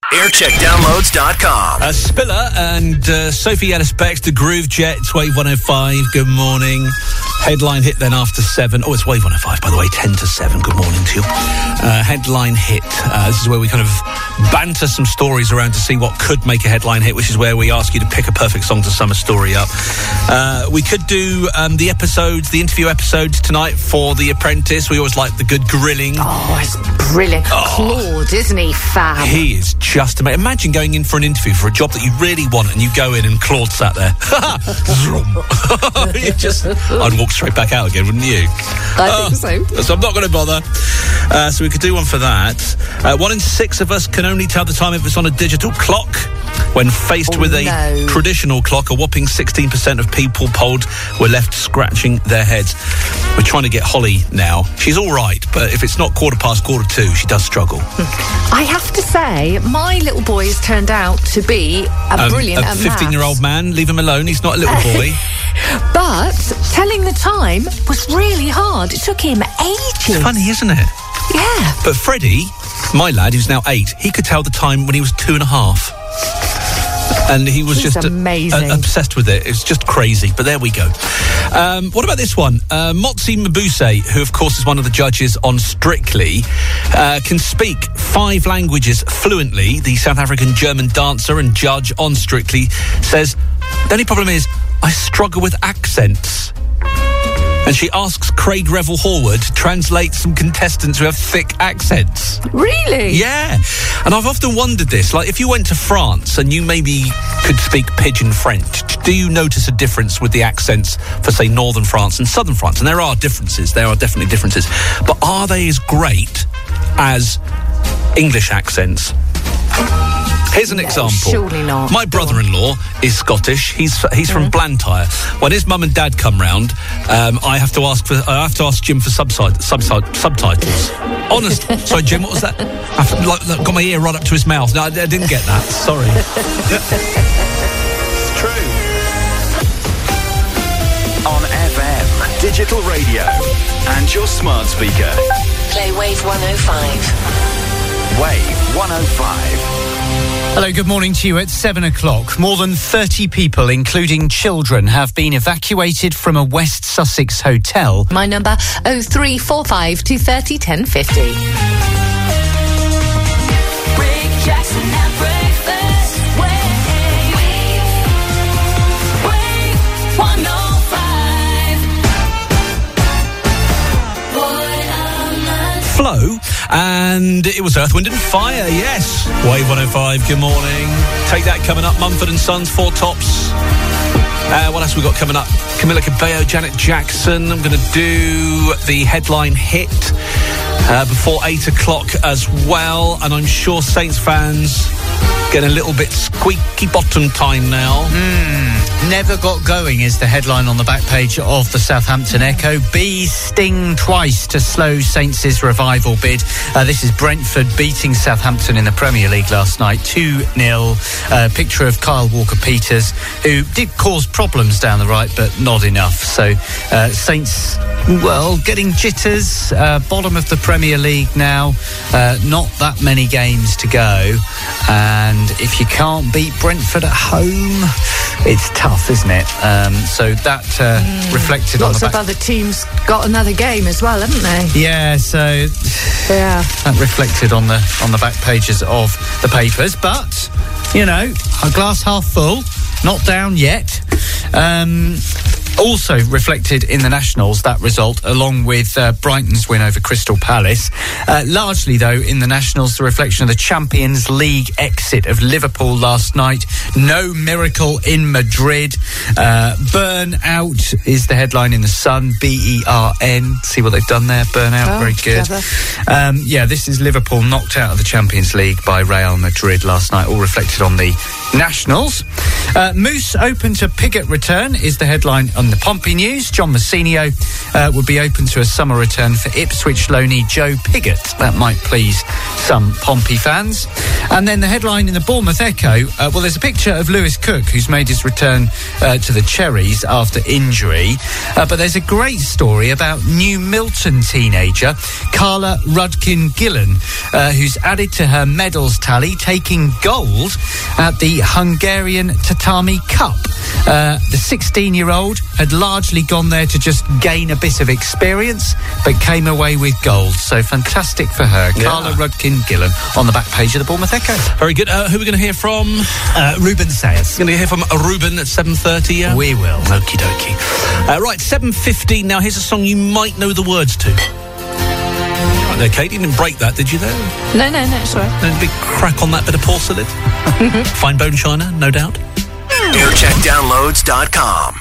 Aircheckdownloads.com. Spiller and Sophie Ellis-Bex, the Groove Jets, Wave 105. Good morning. Headline hit then after 7. Oh, it's Wave 105, by the way, 10 to 7. Good morning to you. Headline hit. This is where we kind of banter some stories around to see what could make a headline hit, which is where we ask you to pick a perfect song to sum a story up. We could do the interview episodes tonight for The Apprentice. We always like the good grilling. Oh, it's brilliant. Claude, isn't he fab? He is just amazing. Imagine going in for an interview for a job that you really want and you go in and Claude sat there. I'd walk straight back out again, wouldn't you? I think so. So I'm not going to bother. So we could do one for that. 1 in 6 of us can only tell the time if it's on a digital clock. When faced with a traditional clock, a whopping 16% of people polled were left scratching their heads. We're trying to get Holly now. She's all right, but if it's not 2:15, she does struggle. I have to say, my little boy has turned out to be a brilliant at 15-year-old man. Leave him alone. He's not a little boy. But telling the time was really hard. It took him ages. It's funny, isn't it? Yeah. But Freddie, my lad, who's now 8, he could tell the time when he was 2.5. And he was just amazing. Obsessed with it. It's just crazy. But there we go. What about this one? Motsi Mabuse, who of course is one of the judges on Strictly, can speak 5 languages fluently. The South African German dancer and judge on Strictly says, the only problem is I struggle with accents. And she asks Craig Revel Horwood to translate some contestants who have thick accents. Really? Yeah. And I've often wondered this. Like, if you went to France and you maybe could speak pidgin French, do you notice a difference with the accents for, say, northern France and southern France? And there are differences. There are definitely differences. But are they as great as English accents? Here's an example. Surely not. My brother-in-law is Scottish. He's from Blantyre. When his mum and dad come round, I have to ask Jim for subtitles. Honest. Sorry, Jim. What was that? I've got my ear right up to his mouth. No, I didn't get that. Sorry. It's true. On FM, digital radio, and your smart speaker. Play Wave 105. Wave 105. Hello, good morning to you at 7 o'clock. More than 30 people, including children, have been evacuated from a West Sussex hotel. My number 0345 230 1050. Rick Jackson and Breakfast. Wave 105. Flow, and it was Earth, Wind and Fire, yes. Wave 105, good morning. Take that coming up. Mumford & Sons, 4 Tops. What else we got coming up? Camila Cabello, Janet Jackson. I'm going to do the headline hit before 8 o'clock as well. And I'm sure Saints fans getting a little bit squeaky bottom time now. Never got going is the headline on the back page of the Southampton Echo. Bees sting twice to slow Saints' revival bid. This is Brentford beating Southampton in the Premier League last night, 2-0. Picture of Kyle Walker-Peters, who did cause problems down the right, but not enough. So Saints, well, getting jitters. Bottom of the Premier League now. Not that many games to go. And if you can't beat Brentford at home, it's tough, isn't it? So that reflected on the back. Lots of other teams got another game as well, haven't they? Yeah, so that reflected on the back pages of the papers. But, you know, a glass half full, not down yet. Also reflected in the Nationals, that result, along with Brighton's win over Crystal Palace. Largely, though, in the Nationals, the reflection of the Champions League exit of Liverpool last night. No miracle in Madrid. Burn out is the headline in the Sun. B-E-R-N. See what they've done there? Burn out. Very good. This is Liverpool knocked out of the Champions League by Real Madrid last night, all reflected on the Nationals. Moose open to Piggott return is the headline on In the Pompey news, John Massinio would be open to a summer return for Ipswich loanee Joe Pigott. That might please some Pompey fans. And then the headline in the Bournemouth Echo, well, there's a picture of Lewis Cook, who's made his return to the Cherries after injury. But there's a great story about New Milton teenager Carla Rudkin-Gillen, who's added to her medals tally, taking gold at the Hungarian Tatami Cup. The 16-year-old had largely gone there to just gain a bit of experience, but came away with gold. So fantastic for her. Yeah. Carla Rudkin-Gillen on the back page of the Bournemouth Echo. Very good. Who are we going to hear from? Ruben Sayers. Going to hear from Ruben at 7:30, yeah? We will. Okie dokie. Right, 7:15 now. Here's a song you might know the words to. Right there, Kate. You didn't break that, did you there? No, it's all right. No big crack on that bit of porcelain. Fine bone china, no doubt. Aircheckdownloads.com.